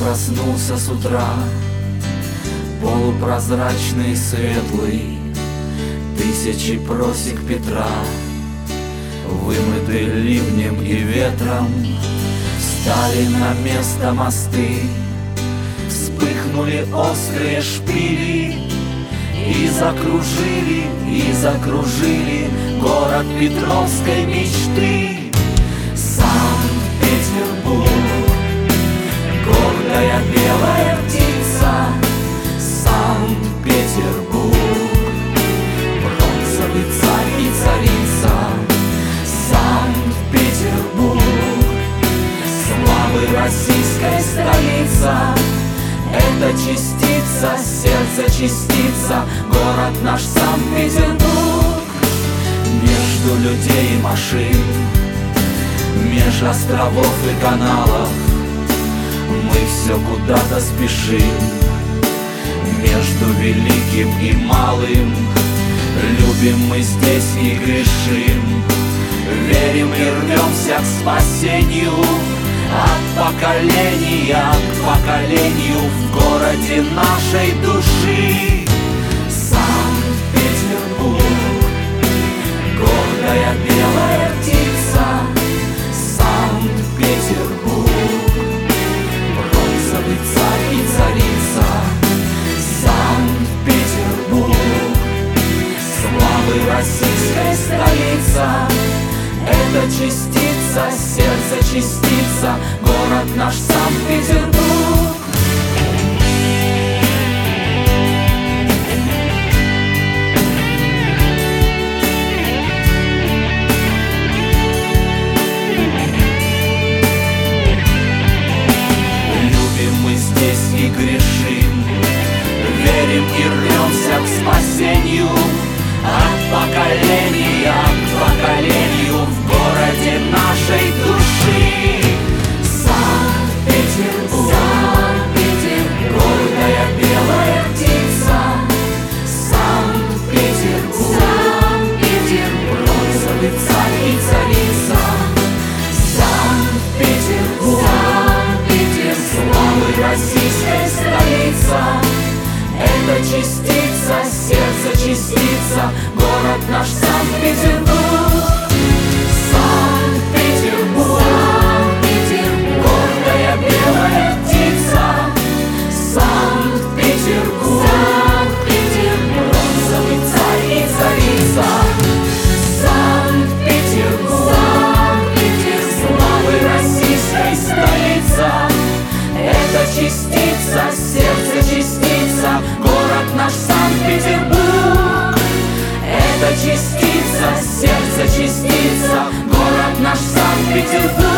проснулся с утра, полупрозрачный, светлый, тысячи просек Петра, вымыты ливнем и ветром, стали на место мосты, вспыхнули острые шпили и закружили город петровской мечты. Санкт-Петербург, гордая белая птица, Санкт-Петербург, бронзовый царь и царица, Санкт-Петербург, славы российской столица. Это частица, сердце частица, город наш Санкт-Петербург. Между людей и машин, меж островов и каналов мы все куда-то спешим. Между великим и малым любим мы здесь и грешим. Верим и рвемся к спасению, от поколения к поколению в городе нашей души. Санкт-Петербург, гордая белая птица, Санкт-Петербург, бронзовый царь и царица, Санкт-Петербург, славы российской столица. Это частица, сердце частица, город наш Санкт-Петербург. Любим мы здесь и грешим, верим и рвемся к спасению, от поколения к поколению в городе нашей души. Санкт-Петербург, Санкт-Петербург, гордая белая птица, Санкт-Петербург, Санкт-Петербург, бронзовый царь и царица, Санкт-Петербург, Санкт-Петербург, славы российской столица. Это частица, сердце частица, город наш Санкт-Петербург. Санкт-Петербург, Санкт-Петербург, гордая белая птица, Санкт-Петербург, Санкт-Петербург, бронзовый царь и царица, Санкт-Петербург, Санкт-Петербург, славы российской столица. Это частица, сердце частица, город наш Санкт-Петербург. Это частица, сердце частица, город наш Санкт-Петербург.